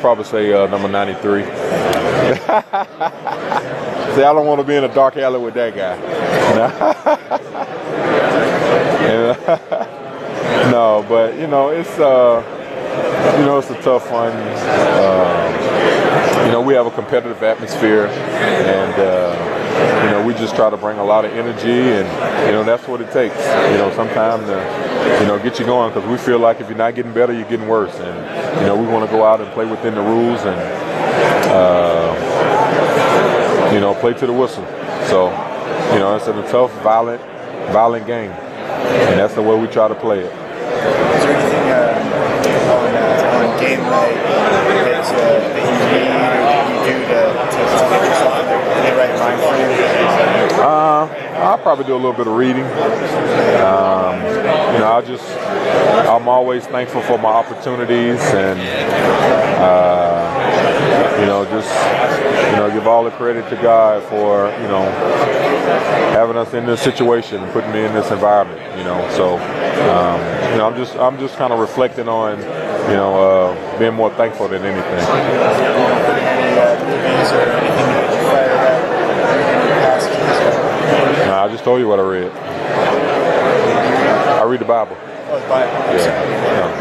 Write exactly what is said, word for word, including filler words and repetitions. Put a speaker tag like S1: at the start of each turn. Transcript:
S1: probably say uh, number ninety-three. See, I don't want to be in a dark alley with that guy. No, but you know, it's uh, you know, it's a tough one. Uh, you know, we have a competitive atmosphere, and uh, you know, we just try to bring a lot of energy, and you know, that's what it takes. You know, sometimes to you know get you going, because we feel like if you're not getting better, you're getting worse, and you know, we want to go out and play within the rules, and uh, you know, play to the whistle. So, you know, it's a tough, violent, violent game, and that's the way we try to play it.
S2: Is there anything uh, on, uh, on game night that, uh, that you need or you do to, to, to get yourself in the, in the right mind frame?
S1: Uh, I'll probably do a little bit of reading. Um, you know, I just, I'm always thankful for my opportunities, and uh, you know, just you know, give all the credit to God for you know having us in this situation, putting me in this environment. You know, so um, you know, I'm just, I'm just kind of reflecting on, you know, uh, being more thankful than anything. Nah, I just told you what I read. I read the Bible.
S2: Oh, the Bible.
S1: Yeah. yeah.